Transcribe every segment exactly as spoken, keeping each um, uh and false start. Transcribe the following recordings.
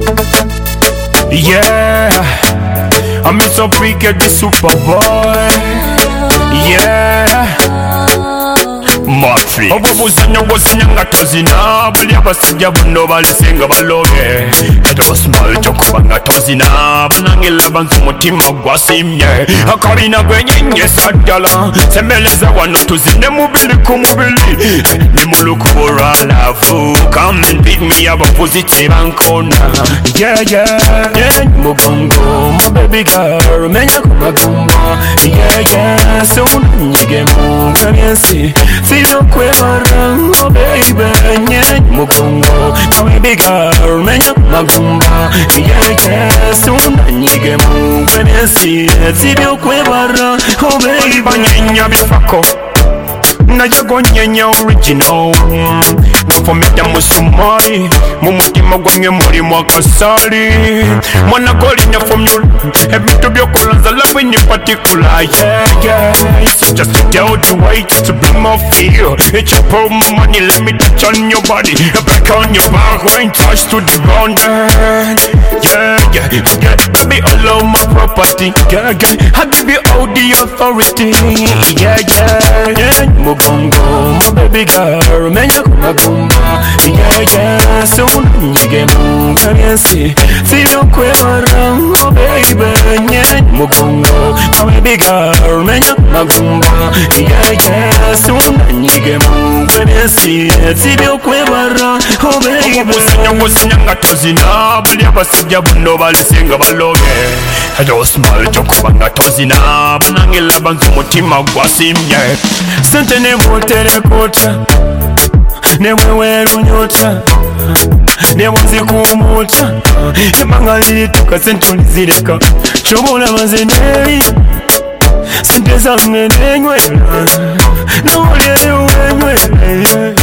Yeah, I'm so big at the Superboy. Yeah, Matrix. Obubuzanya bwozanya nga tozina, buli abasajja bonna balesenga baloge. Edo small chokuba nga tozina, banangila banzu mutima gwasimye. Akabina gwenyenye saddala, semeleza wano tuzine mubili ku mubili. Ni mulukubo lwa love, come and pick me up opposite bankona. Yeah, yeah, yeah, mugongo, my baby girl, menya kumagumba. Yeah, yeah, so nyige mu kamyensi, feel kwebara, oh baby, yeah, mugongo, my baby girl, menya kumagumba. Yeah, yeah, so nyige mu kamyensi, feel kwebara, oh baby, banyenya bifako. Najago nyenya original nafometa musumari mumutima gwange muri mwakasali mwana goli nyafomyula ebitu byokulanza love in particular. Yeah, yeah, it's just to tell the way just to bring more feel. It's your pull my money, let me touch on your body, back on your back, wine touch to the ground. Yeah, yeah, yeah, baby all of my property. Yeah, yeah, I give you all the authority. Yeah, yeah, yeah, mugongo, my baby girl, menya kumagumba. Yeah, yeah, so nyige mu kamyensi, feel kwebara, oh baby, yeah, mugongo, my baby girl, menya kumagumba. Yeah, yeah, so nyige mu kamyensi, feel kwebara, oh baby. Obuzanya bwozanya nga tozina, buli abasajja bonna balesenga baloge. Edo small chokuba nga tozina, banangila banzu mutima gwasimye. Sente ne motere kota, ne wewe lunyota, ne mwazi kumuta. Ibanga lituka sentuli zileka, chobola mazeneri. Sente zange nenywela, na wale uwenywele.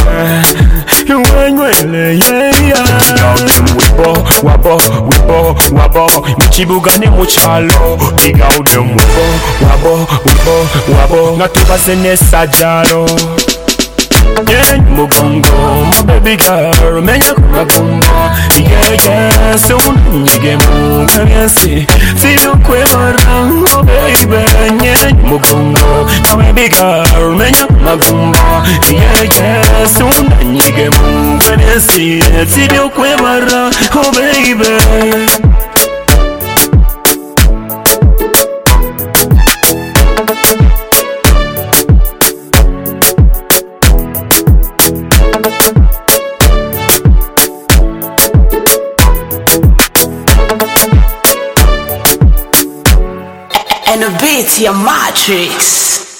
Uwenywele, yeah, yeah. Webo, wabo, webo, wabo. Muchibuga ne muchalo, biga udem webo, wabo, webo, wabo. Nga tubaze ne sajalo. Yeah, mugongo, my baby girl, menya kumagumba. Yeah, yeah, so nyige mu kamyensi, feel kwebara, oh baby, yeah, mugongo, my baby girl, menya kumagumba. Yeah, yeah, so nyige mu kamyensi, feel kwebara, oh baby. And a beat your Matrix.